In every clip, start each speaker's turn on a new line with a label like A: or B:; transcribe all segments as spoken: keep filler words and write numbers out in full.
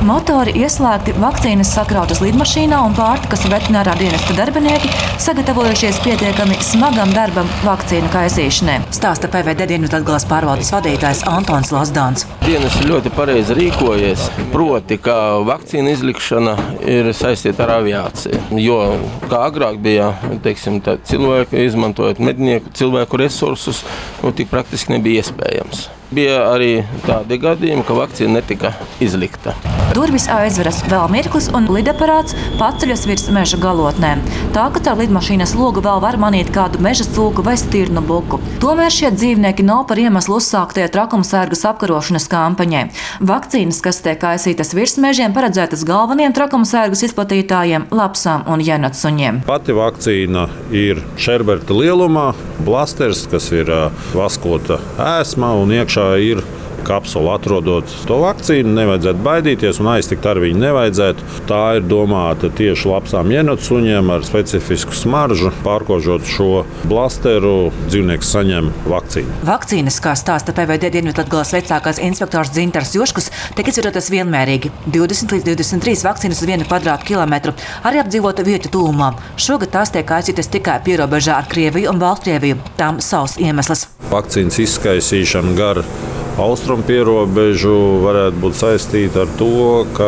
A: Motori ieslēgti, vakcīnas sakrautas lidmašīnā un pārtikas veterinārā dienesta darbinieki sagatavojušies pietiekami smagam darbam vakcīnu kaisīšanai, stāsta P V D Dienvidlatgales pārvaldes vadītājs Antons Lazdāns.
B: Dienas ļoti pareizi rīkojies, proti, ka vakcīna izlikšana ir saistīta ar aviāciju, jo kā agrāk bija, teiksim, tā, cilvēki izmantojot mednieku cilvēku resursus, nu, tik praktiski nebija iespējams. Bija arī tādi gadījumi, ka vakcīna netika izlikta.
A: Durvis aizveras vēl mirklis un lidaparāts paceļas virs meža galotnēm. Tā, ka caur lidmašīnas logu vēl var manīt kādu meža cūku vai stirnu buku. Tomēr šie dzīvnieki nav par iemeslu uzsāktajai trakumsērgas apkarošanas kampaņai. Vakcīnas, kas tiek kaisītas virs mežiem, paredzētas galveniem trakumsērgas izplatītājiem, lapsām un jenatsuņiem.
C: Pati vakcīna ir šerberta lielumā, blasters, kas ir vaskota ēsma un iekšā ir kapsula. Atrodot to vakcīnu, nevajadzētu baidīties un aiztikt ar viņu nevajadzētu. Tā ir domāta tieši lapsām jenatsuņiem ar specifisku smaržu. Pārkožot šo blasteru, dzīvnieks saņem vakcīnu.
A: Vakcīnas, kā stāsta P V D Dienvidlatgales vecākais inspektors Dzintars Juškus, tiek izvietotas vienmērīgi. divdesmit līdz divdesmit trīs vakcīnas uz vienu kvadrātkilometru, arī apdzīvota vietu tūmā. Šogad tās tiek kaisītas tikai pierobežā ar Krieviju un Baltkrieviju. Tām savs iemesls.
C: Vakcīnas izkaisīšana gar austrumu pierobežu varētu būt saistīta ar to, ka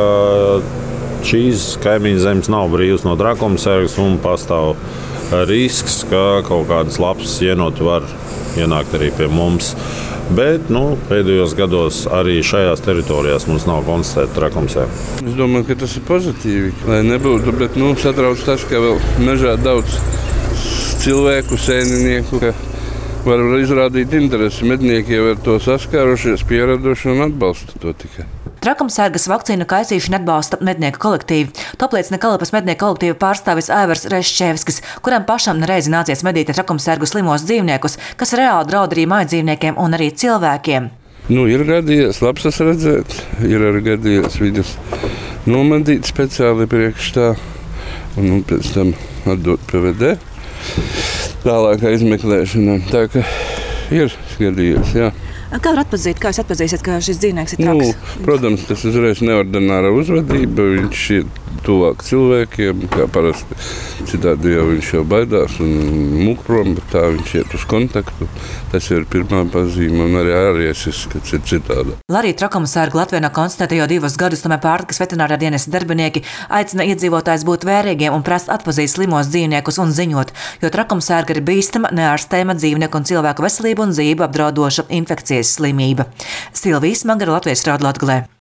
C: šīs kaimiņu zemes nav brīvas no trakumsērgas un pastāv risks, ka kaut kādas lapas jenoti var ienākt arī pie mums. Bet nu, pēdējos gados arī šajās teritorijās mums nav konstatēta trakumsērga.
D: Es domāju, ka tas ir pozitīvi, lai nebūtu, bet nu, satrauc tas, ka vēl mežā daudz cilvēku, sēninieku, ka var izrādīt interesi. Mednieki jau ar to saskārušies, pieraduši un atbalsta to tikai.
A: Trakumsērgas vakcīnu kaisīšanu atbalsta mednieku kolektīvi. To apliecina Kalapas mednieku kolektīva pārstāvis Aivars Reščevskis, kuram pašam nereizi nācies medīt trakumsērgu slimos dzīvniekus, kas reāli draud arī mājdzīvniekiem un arī cilvēkiem.
D: Nu, ir gadījies lapsas redzēt, ir arī gadījies viņus nomedīt speciāli priekš tā un nu, pēc tam atdot P V D. Tālākā izmeklēšanā. Tā kā ir gadījies, jā.
A: Kā var atpazīt, kā jūs atpazīsiet, ka šis dzīvnieks ir traks?
D: Nu, protams, tas uzreiz neordināra uzvedība. Viņš ir tuvāk cilvēkiem, kā parasti. Citādi jau viņš jau baidās un mūk prom, bet tā viņš iet uz kontaktu. Tas ir pirmā pazīme un arī āriesis, kad ir citādi.
A: Lai arī trakumsērgu Latvijā konstatēta jau divus gadus, tomēr pārtikas veterinārā dienesta darbinieki aicina iedzīvotājus būt vērīgiem un prast atpazīt slimos dzīvniekus un ziņot, jo trakumsērga ir bīstama, neārstējama dzīvnieku un cilvēku veselību un dzīvību apdraudoša infekcijas slimība. Silvija Smagara, Latvijas Radio Latgalē.